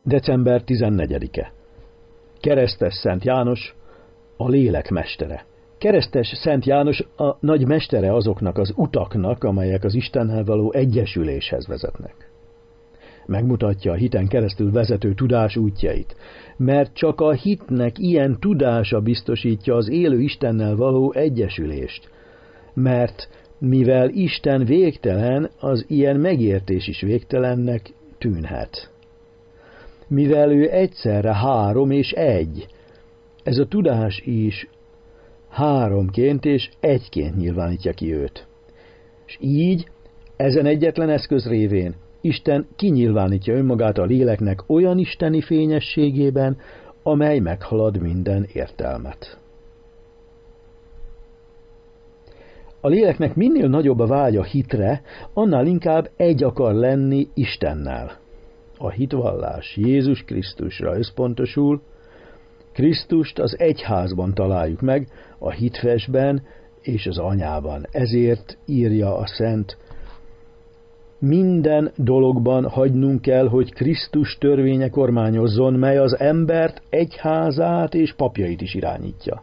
December 14-e. Keresztes Szent János, a lélek mestere. Keresztes Szent János a nagy mestere azoknak az utaknak, amelyek az Istennel való egyesüléshez vezetnek. Megmutatja a hiten keresztül vezető tudás útjait, mert csak a hitnek ilyen tudása biztosítja az élő Istennel való egyesülést, mert mivel Isten végtelen, az ilyen megértés is végtelennek tűnhet. Mivel ő egyszerre három és egy, ez a tudás is háromként és egyként nyilvánítja ki őt. És így, ezen egyetlen eszköz révén Isten kinyilvánítja önmagát a léleknek olyan isteni fényességében, amely meghalad minden értelmet. A léleknek minél nagyobb a vágya hitre, annál inkább egy akar lenni Istennel. A hitvallás Jézus Krisztusra összpontosul, Krisztust az egyházban találjuk meg, a hitvesben és az anyában. Ezért írja a Szent: minden dologban hagynunk kell, hogy Krisztus törvénye kormányozzon, mely az embert, egyházát és papjait is irányítja.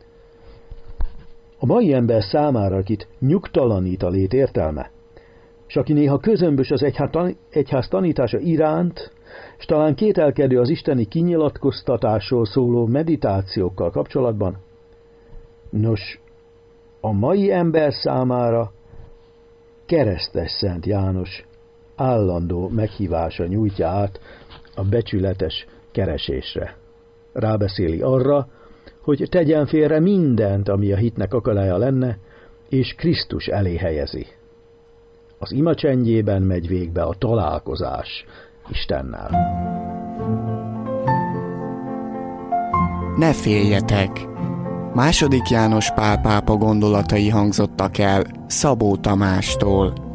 A mai ember számára, akit nyugtalanít a lét értelme, és aki néha közömbös az egyház tanítása iránt, és talán kételkedő az isteni kinyilatkoztatásról szóló meditációkkal kapcsolatban, nos, a mai ember számára Keresztes Szent János állandó meghívása nyújtja át a becsületes keresésre. Rábeszéli arra, hogy tegyen félre mindent, ami a hitnek akadálya lenne, és Krisztus elé helyezi. Az ima csendjében megy végbe a találkozás Istennel. Ne féljetek! II. János Pál pápa gondolatai hangzottak el Szabó Tamástól.